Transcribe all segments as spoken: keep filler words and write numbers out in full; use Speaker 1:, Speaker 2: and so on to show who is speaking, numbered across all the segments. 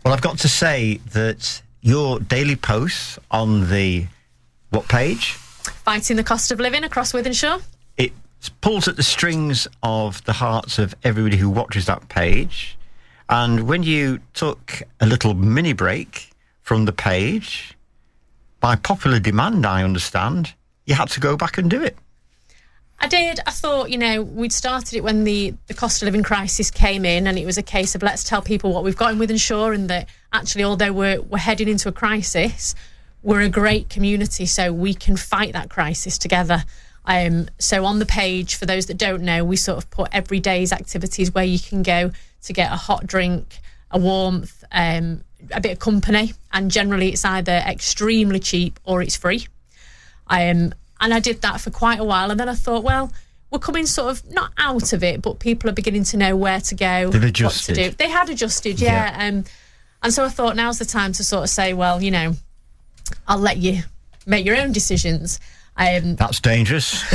Speaker 1: Well, I've got to say that your daily posts on the, what page?
Speaker 2: Fighting the Cost of Living across Wythenshawe.
Speaker 1: It pulls at the strings of the hearts of everybody who watches that page. And when you took a little mini break from the page, by popular demand, I understand, you had to go back and do it.
Speaker 2: I did. I thought, you know, we'd started it when the, the cost of living crisis came in, and it was a case of let's tell people what we've got in Wythenshawe, and that actually, although we're, we're heading into a crisis, we're a great community, so we can fight that crisis together. Um, so on the page, for those that don't know, we sort of put every day's activities where you can go to get a hot drink, a warmth, um, a bit of company, and generally it's either extremely cheap or it's free. Um, and I did that for quite a while, and then I thought, well, we're coming sort of not out of it, but people are beginning to know where to go,
Speaker 1: They've adjusted.
Speaker 2: what to do. They had adjusted, yeah.
Speaker 1: yeah.
Speaker 2: Um, and so I thought now's the time to sort of say, well, you know, I'll let you make your own decisions. Um,
Speaker 1: That's dangerous.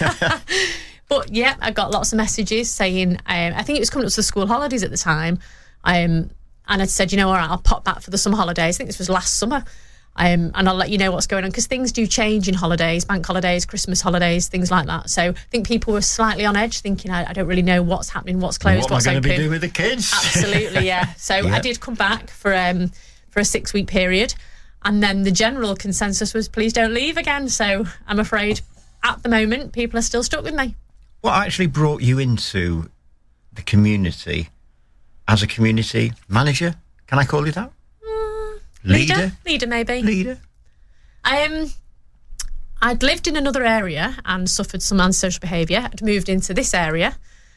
Speaker 2: But yeah, I got lots of messages saying, um, I think it was coming up to the school holidays at the time, um, and I'd said, you know, all right, I'll pop back for the summer holidays. I think this was last summer, um, and I'll let you know what's going on, because things do change in holidays, bank holidays, Christmas holidays, things like that. So I think people were slightly on edge, thinking, I, I don't really know what's happening, what's closed,
Speaker 1: what
Speaker 2: what's
Speaker 1: am I
Speaker 2: open.
Speaker 1: going to be doing with the kids?
Speaker 2: Absolutely, yeah. So
Speaker 1: yep.
Speaker 2: I did come back for um, for a six-week period, and then the general consensus was, please don't leave again. So I'm afraid at the moment, people are still stuck with me.
Speaker 1: What actually brought you into the community as a community manager? Can I call you that?
Speaker 2: Mm,
Speaker 1: leader?
Speaker 2: leader? Leader, maybe.
Speaker 1: Leader?
Speaker 2: Um, I'd lived in another area and suffered some antisocial behaviour. I'd moved into this area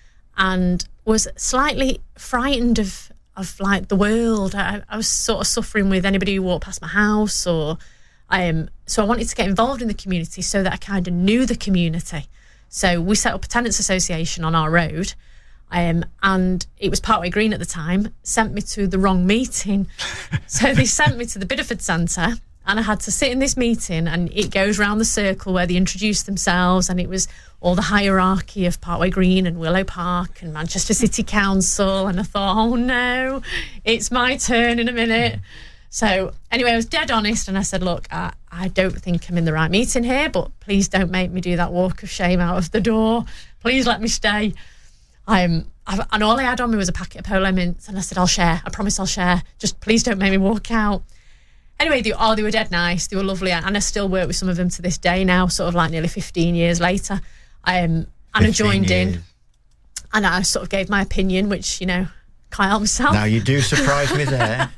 Speaker 2: and was slightly frightened of, of like, the world. I, I was sort of suffering with anybody who walked past my house, or... Um, so I wanted to get involved in the community so that I kind of knew the community. So we set up a tenants association on our road, um, and it was Parkway Green at the time, sent me to the wrong meeting. So they sent me to the Bideford Centre, and I had to sit in this meeting, and it goes round the circle where they introduce themselves, and it was all the hierarchy of Parkway Green and Willow Park and Manchester City Council, and I thought, oh no, it's my turn in a minute. So anyway, I was dead honest, and I said, look, I, I don't think I'm in the right meeting here, but please don't make me do that walk of shame out of the door. Please let me stay. Um, I, and all I had on me was a packet of Polo Mints, and I said, I'll share. I promise I'll share. Just please don't make me walk out. Anyway, they, oh, they were dead nice. They were lovely, and I still work with some of them to this day now, sort of like nearly fifteen years later. Um, and I joined years. in, and I sort of gave my opinion, which, you know, can't help myself.
Speaker 1: Now you do surprise me there.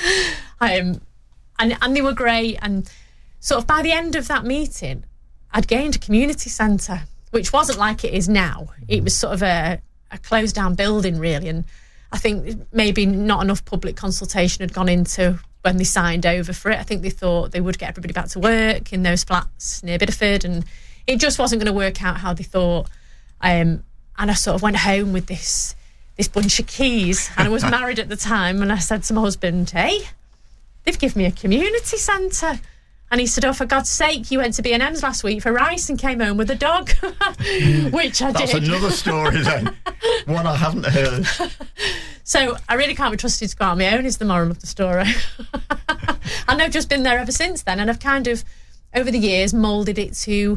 Speaker 2: Um, and, and they were great, and sort of by the end of that meeting, I'd gained a community centre, which wasn't like it is now. It was sort of a, a closed down building, really, and I think maybe not enough public consultation had gone into when they signed over for it. I think they thought they would get everybody back to work in those flats near Bideford, and it just wasn't going to work out how they thought. Um, and I sort of went home with this this bunch of keys, and I was married at the time, and I said to my husband, hey, they've given me a community centre. And he said, oh, for God's sake, you went to B and M's last week for rice and came home with a dog, which I
Speaker 1: That's
Speaker 2: did.
Speaker 1: That's another story then, one I haven't heard.
Speaker 2: So I really can't be trusted to go out on my own, is the moral of the story. And I've just been there ever since then, and I've kind of, over the years, moulded it to,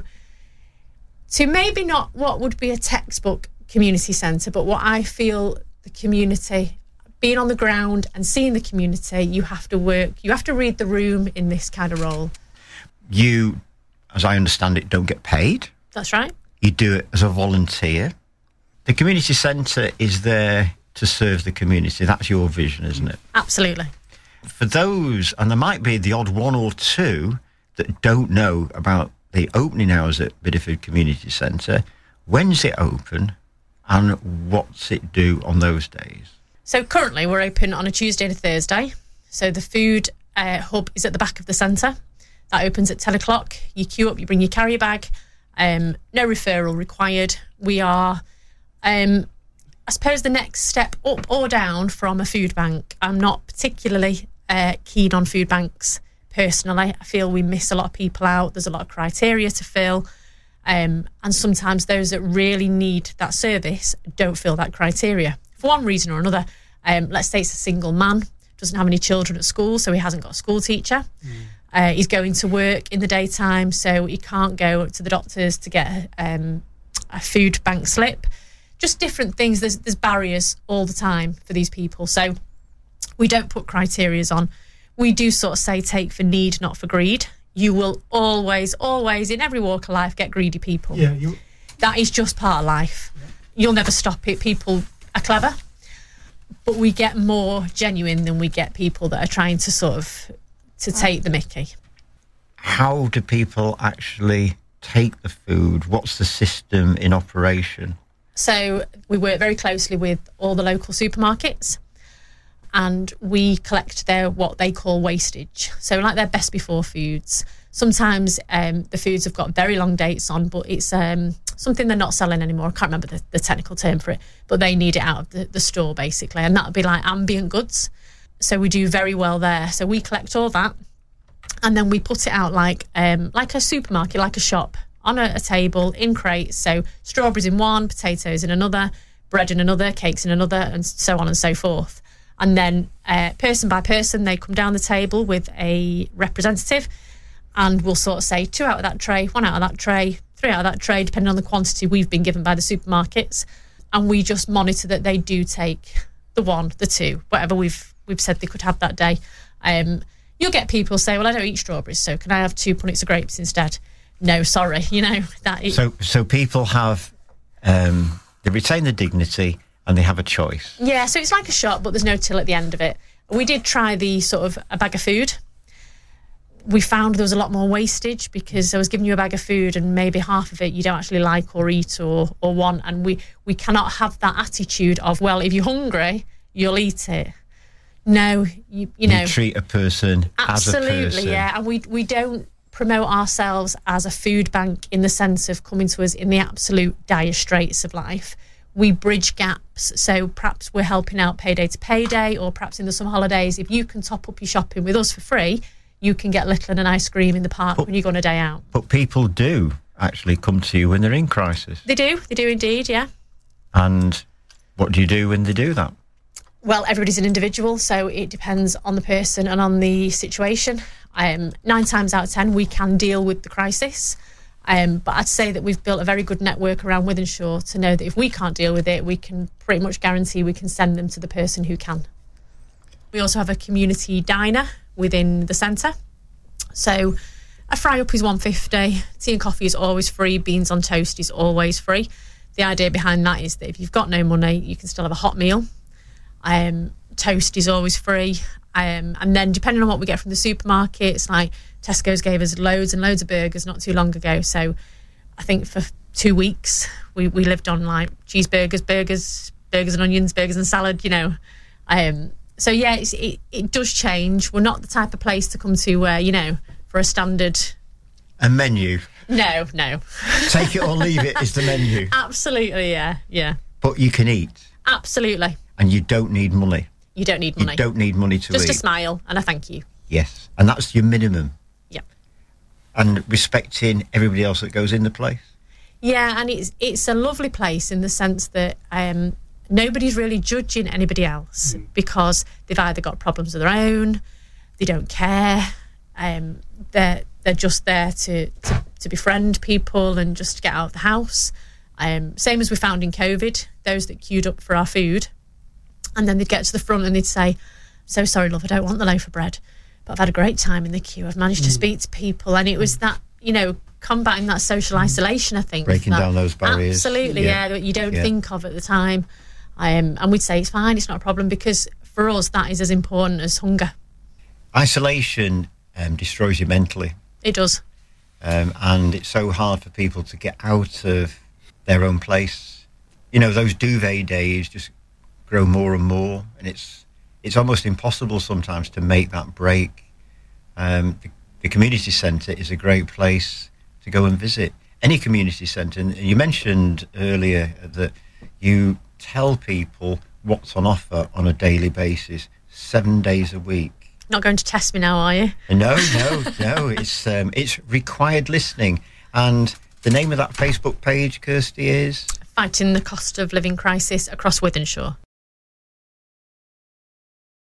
Speaker 2: to maybe not what would be a textbook community centre, but what I feel the community... Being on the ground and seeing the community, you have to work, you have to read the room in this kind of role.
Speaker 1: You, as I understand it, don't get paid.
Speaker 2: That's right.
Speaker 1: You do it as a volunteer. The community centre is there to serve the community. That's your vision, isn't it?
Speaker 2: Absolutely.
Speaker 1: For those, and there might be the odd one or two that don't know about the opening hours at Bideford Community Centre, when's it open and what's it do on those days?
Speaker 2: So currently we're open on a Tuesday and a Thursday. So the food uh, hub is at the back of the centre. That opens at ten o'clock. You queue up, you bring your carrier bag. Um, no referral required. We are, um, I suppose, the next step up or down from a food bank. I'm not particularly uh, keen on food banks personally. I feel we miss a lot of people out. There's a lot of criteria to fill. Um, and sometimes those that really need that service don't fill that criteria. For one reason or another, um, let's say it's a single man doesn't have any children at school, so he hasn't got a school teacher. Mm. Uh, he's going to work in the daytime, so he can't go to the doctors to get um, a food bank slip. Just different things. There's, there's barriers all the time for these people. So we don't put criterias on. We do sort of say take for need, not for greed. You will always, always, in every walk of life, get greedy people.
Speaker 3: Yeah, you...
Speaker 2: That is just part of life. Yeah. You'll never stop it. People are clever. But we get more genuine than we get people that are trying to sort of to take the mickey.
Speaker 1: How do people actually take the food? What's the system in operation?
Speaker 2: So we work very closely with all the local supermarkets, and we collect their what they call wastage. So like their best before foods. Sometimes um, the foods have got very long dates on, but it's um, something they're not selling anymore. I can't remember the, the technical term for it, but they need it out of the, the store basically, and that would be like ambient goods. So we do very well there. So we collect all that, and then we put it out like um, like a supermarket, like a shop, on a, a table in crates. So strawberries in one, potatoes in another, bread in another, cakes in another, and so on and so forth. And then uh, person by person, they come down the table with a representative, and we'll sort of say two out of that tray, one out of that tray, three out of that tray, depending on the quantity we've been given by the supermarkets. And we just monitor that they do take the one, the two, whatever we've we've said they could have that day. Um, you'll get people say, well, I don't eat strawberries, so can I have two punnets of grapes instead? No, sorry, you know. that. It,
Speaker 1: so so people have, um, they retain the dignity and they have a choice.
Speaker 2: Yeah, so it's like a shop, but there's no till at the end of it. We did try the sort of a bag of food. We found there was a lot more wastage because I was giving you a bag of food and maybe half of it you don't actually like or eat or, or want. And we, we cannot have that attitude of, well, if you're hungry, you'll eat it. No, you, you know.
Speaker 1: You treat a person
Speaker 2: absolutely,
Speaker 1: as a person.
Speaker 2: Yeah. And we, we don't promote ourselves as a food bank in the sense of coming to us in the absolute dire straits of life. We bridge gaps. So perhaps we're helping out payday to payday, or perhaps in the summer holidays, if you can top up your shopping with us for free, you can get little and an ice cream in the park but, when you go on a day out.
Speaker 1: But people do actually come to you when they're in crisis.
Speaker 2: They do. They do indeed, yeah.
Speaker 1: And what do you do when they do that?
Speaker 2: Well, everybody's an individual, so it depends on the person and on the situation. Um, nine times out of ten, we can deal with the crisis. Um, but I'd say that we've built a very good network around Wythenshawe to know that if we can't deal with it, we can pretty much guarantee we can send them to the person who can. We also have a community diner within the centre. So a fry up is one pound fifty, tea and coffee is always free, beans on toast is always free. The idea behind that is that if you've got no money, you can still have a hot meal. Um, toast is always free. Um, and then depending on what we get from the supermarkets, like Tesco's gave us loads and loads of burgers not too long ago. So I think for two weeks we, we lived on like cheeseburgers, burgers, burgers and onions, burgers and salad, you know. Um, So, yeah, it's, it, it does change. We're not the type of place to come to where, you know, for a standard...
Speaker 1: A menu?
Speaker 2: No, no.
Speaker 1: Take it or leave it is the menu?
Speaker 2: Absolutely, yeah, yeah.
Speaker 1: But you can eat?
Speaker 2: Absolutely.
Speaker 1: And you don't need money?
Speaker 2: You don't need money.
Speaker 1: You don't need money to
Speaker 2: Just
Speaker 1: eat?
Speaker 2: Just a smile and a thank you.
Speaker 1: Yes, and that's your minimum?
Speaker 2: Yeah.
Speaker 1: And respecting everybody else that goes in the place?
Speaker 2: Yeah, and it's, it's a lovely place in the sense that... Um, nobody's really judging anybody else mm. because they've either got problems of their own, they don't care, um, they're they're just there to, to, to befriend people and just get out of the house. Um, same as we found in COVID, those that queued up for our food, and then they'd get to the front and they'd say, "So sorry, love, I don't want the loaf of bread, but I've had a great time in the queue. I've managed mm. to speak to people," and it was that, you know, combating that social isolation. I think
Speaker 1: breaking
Speaker 2: that,
Speaker 1: down those barriers.
Speaker 2: Absolutely, yeah, yeah that you don't
Speaker 1: yeah.
Speaker 2: think of at the time. Um, and we'd say it's fine, it's not a problem, because for us that is as important as hunger.
Speaker 1: Isolation um, destroys you mentally.
Speaker 2: It does.
Speaker 1: Um, and it's so hard for people to get out of their own place. You know, those duvet days just grow more and more, and it's it's almost impossible sometimes to make that break. Um, the, the community centre is a great place to go and visit. Any community centre. And you mentioned earlier that you tell people what's on offer on a daily basis, seven days a week.
Speaker 2: Not going to test me now, are you?
Speaker 1: No, no, no. It's um, it's required listening. And the name of that Facebook page, Kirsty, is?
Speaker 2: Fighting the Cost of Living Crisis across Wythenshawe.